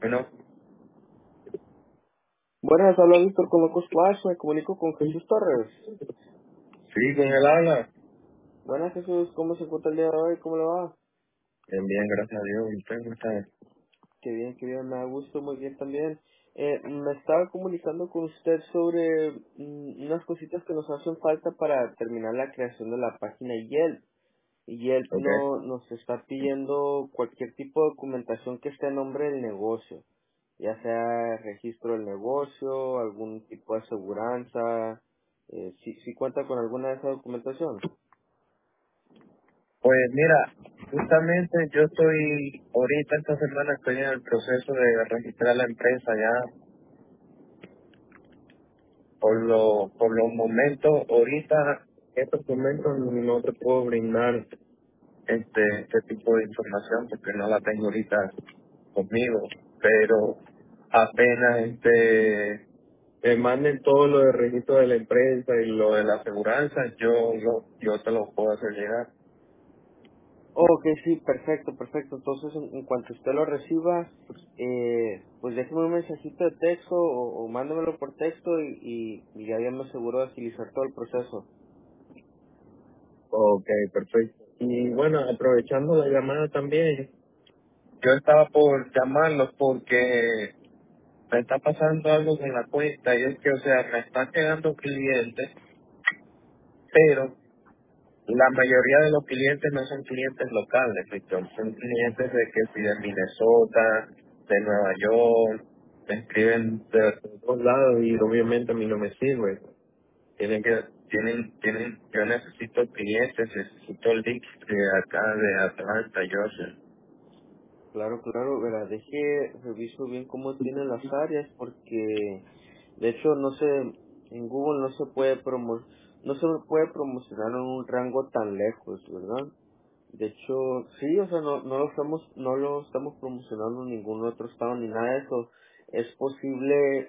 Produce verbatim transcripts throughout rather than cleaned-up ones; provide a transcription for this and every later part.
Bueno, Buenas, habla Víctor con Locos Flash, me comunico con Jesús Torres. sí, con él habla. Buenas Jesús, ¿cómo se encuentra el día de hoy? ¿Cómo le va? Bien, bien, gracias a Dios. ¿Y usted cómo está? Qué bien, qué bien, me da gusto, muy bien también. Eh, me estaba comunicando con usted sobre mm, unas cositas que nos hacen falta para terminar la creación de la página Yelp. Y Yelp Ok. no, nos está pidiendo cualquier tipo de documentación que esté a nombre del negocio, ya sea registro del negocio, algún tipo de aseguranza, eh, si, si cuenta con alguna de esa documentación. Pues mira, justamente yo estoy, ahorita esta semana estoy en el proceso de registrar la empresa ya. Por lo, por los momentos, ahorita, en estos momentos no te puedo brindar este, este tipo de información porque no la tengo ahorita conmigo. Pero apenas este me manden todo lo de registro de la empresa y lo de la aseguranza, yo lo, yo te lo puedo hacer llegar. Ok, sí, perfecto, perfecto. Entonces, en, en cuanto usted lo reciba, eh, pues déjeme un mensajito de texto o, o mándemelo por texto y, y, y ya, ya me aseguro de agilizar todo el proceso. Ok, perfecto. Y bueno, aprovechando la llamada también, yo estaba por llamarlos porque me está pasando algo con la cuenta y es que, o sea, me están quedando clientes, pero la mayoría de los clientes no son clientes locales, Víctor. Son clientes de que si de Minnesota, de Nueva York, me escriben de todos lados y obviamente a mí no me sirve. Tienen que, tienen, tienen, yo necesito clientes, necesito leads de acá, de Atlanta, Georgia. Claro, claro, verá, deje, reviso bien cómo tienen las áreas porque, de hecho, no sé, en Google no se puede promo, no se puede promocionar en un rango tan lejos, ¿verdad? De hecho, sí, o sea, no, no lo estamos, no lo estamos promocionando en ningún otro estado ni nada de eso. Es posible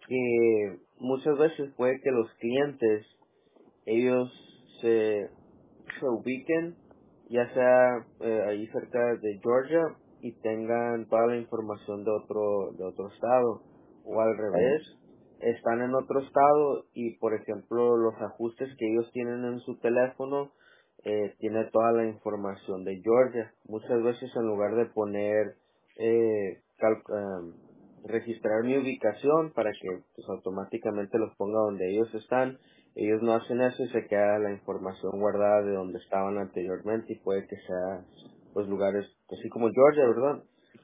que muchas veces puede que los clientes, ellos se, se ubiquen, ya sea eh, ahí cerca de Georgia y tengan toda la información de otro, de otro estado, o al Ajá, revés, están en otro estado y por ejemplo los ajustes que ellos tienen en su teléfono eh, tiene toda la información de Georgia. Muchas veces en lugar de poner eh, cal- em, registrar mi ubicación para que pues automáticamente los ponga donde ellos están, ellos no hacen eso y se queda la información guardada de donde estaban anteriormente y puede que sea pues lugares así como Georgia, ¿verdad?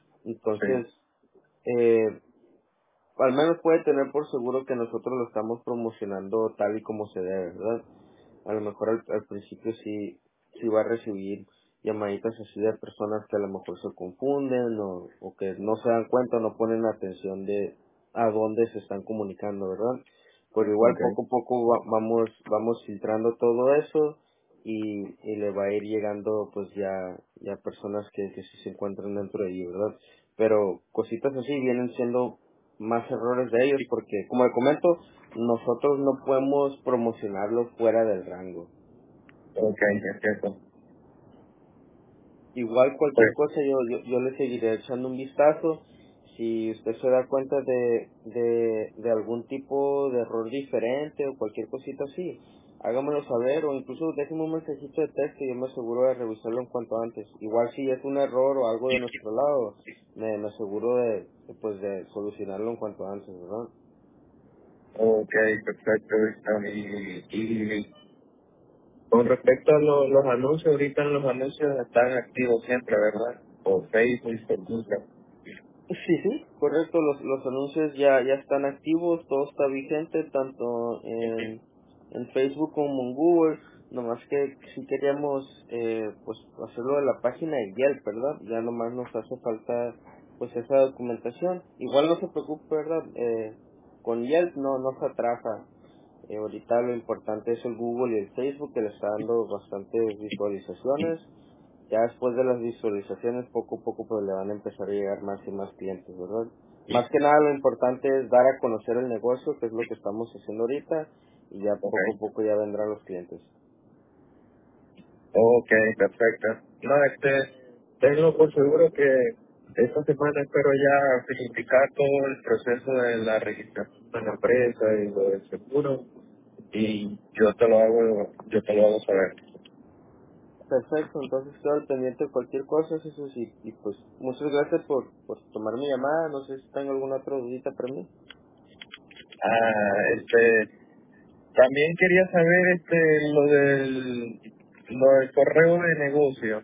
sí, Entonces, eh, al menos puede tener por seguro que nosotros lo estamos promocionando tal y como se debe, ¿verdad? A lo mejor al, al principio sí, sí va a recibir llamaditas así de personas que a lo mejor se confunden o, o que no se dan cuenta, no ponen atención de a dónde se están comunicando, ¿verdad? Pero igual ok, poco a poco va- vamos, vamos filtrando todo eso y, y le va a ir llegando pues ya, ya personas que, que sí se encuentran dentro de allí, ¿verdad? Pero cositas así vienen siendo más errores de ellos porque como le comento nosotros no podemos promocionarlo fuera del rango. ok, entiendo. Igual cualquier Pues, cosa yo, yo, yo le seguiré echando un vistazo. Si usted se da cuenta de, de, de algún tipo de error diferente o cualquier cosita así, hágamelo saber o incluso déjeme un mensajito de texto y yo me aseguro de revisarlo en cuanto antes. Igual si es un error o algo de nuestro lado, me, me aseguro de, pues de solucionarlo en cuanto antes, ¿verdad? ok, perfecto, Víctor. Y, y con respecto a lo- los anuncios, ahorita los anuncios están activos siempre, ¿verdad? Por Facebook, por Google. Sí, sí, correcto, los, los anuncios ya, ya están activos, todo está vigente, tanto en, en Facebook como en Google, nomás que si queríamos eh, pues hacerlo de la página de Yelp, ¿verdad? Ya nomás nos hace falta pues esa documentación. Igual no se preocupe, ¿verdad? Eh, con Yelp no, no se atrasa. Eh, ahorita lo importante es el Google y el Facebook que le está dando bastantes visualizaciones. Ya después de las visualizaciones, poco a poco pues le van a empezar a llegar más y más clientes, ¿verdad? Más que nada lo importante es dar a conocer el negocio, que es lo que estamos haciendo ahorita, y ya Ok, poco a poco ya vendrán los clientes. ok, perfecto. No, este, tengo por seguro que esta semana espero ya finiquitar todo el proceso de la registración de la empresa y lo del seguro y yo te lo hago, yo te lo hago saber. Perfecto, entonces quedo al pendiente de cualquier cosa, eso sí, y pues muchas gracias por, por tomar mi llamada, no sé si tengo alguna otra dudita para mí. Ah, este, también quería saber este lo del lo del correo de negocio,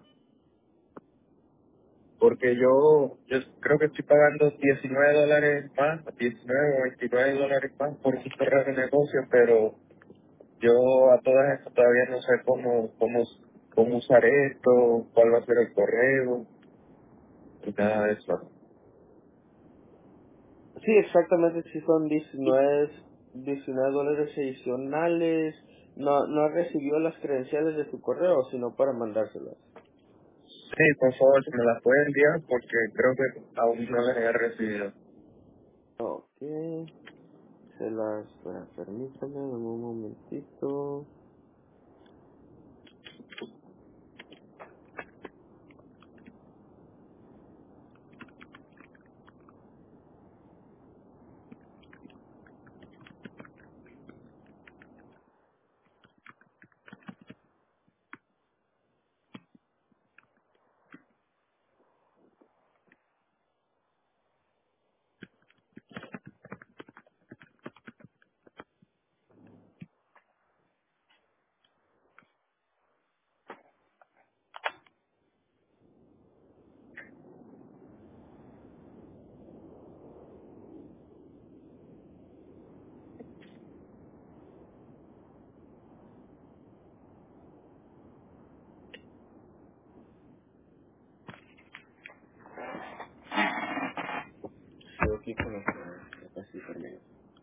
porque yo yo creo que estoy pagando diecinueve dólares más, diecinueve o veintinueve dólares más por un correo de negocio, pero yo a todas estas todavía no sé cómo cómo cómo usar esto, cuál va a ser el correo y nada de eso. Sí, exactamente, sí son diecinueve diecinueve dólares adicionales, no, no recibió las credenciales de su correo, sino para mandárselas. Sí, por favor, si me las puede enviar porque creo que aún no las he recibido. Ok, se las, espera, permítame un momentito. Estoy aquí con los, ya casi termino.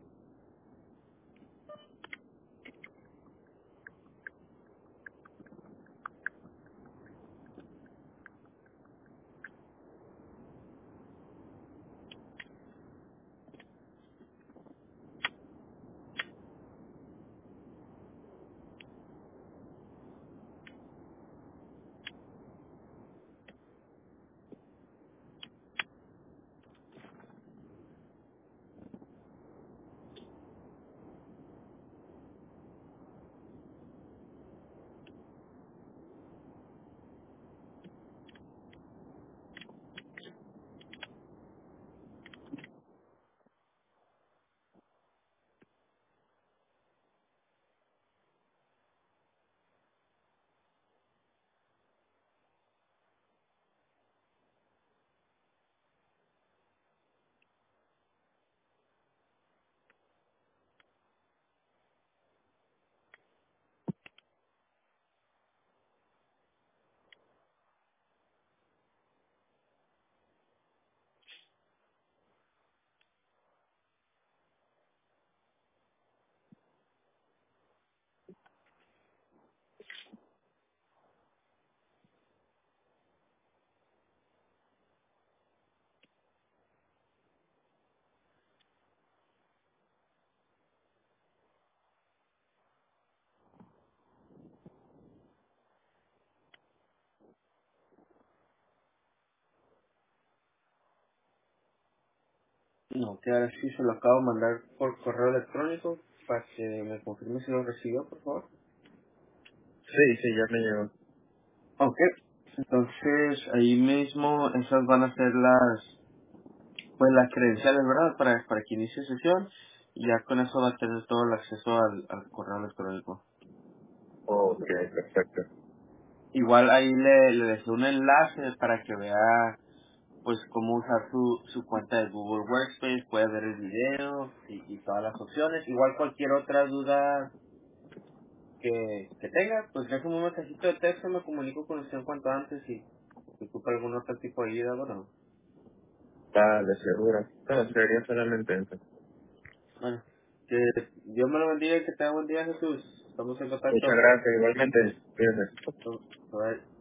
No, que ahora sí se lo acabo de mandar por correo electrónico para que me confirme si lo recibió, por favor. Sí, sí, ya me llegó. Ok, entonces ahí mismo esas van a ser las, pues las credenciales, ¿verdad? Para, para que inicie sesión y ya con eso va a tener todo el acceso al, al correo electrónico. Ok, perfecto. Igual ahí le, le dejé un enlace para que vea pues cómo usar su, su cuenta de Google Workspace, puede ver el video y, y todas las opciones. Igual cualquier otra duda que, que tenga, pues déjame un mensajito de texto, me comunico con usted en cuanto antes y si ocupa algún otro tipo de ayuda, bueno. Dale, seguro. No, sería solamente eso. Bueno, que Dios me lo bendiga y que tenga buen día, Jesús. Estamos en Muchas contacto. gracias, igualmente. Cuídense. Bye.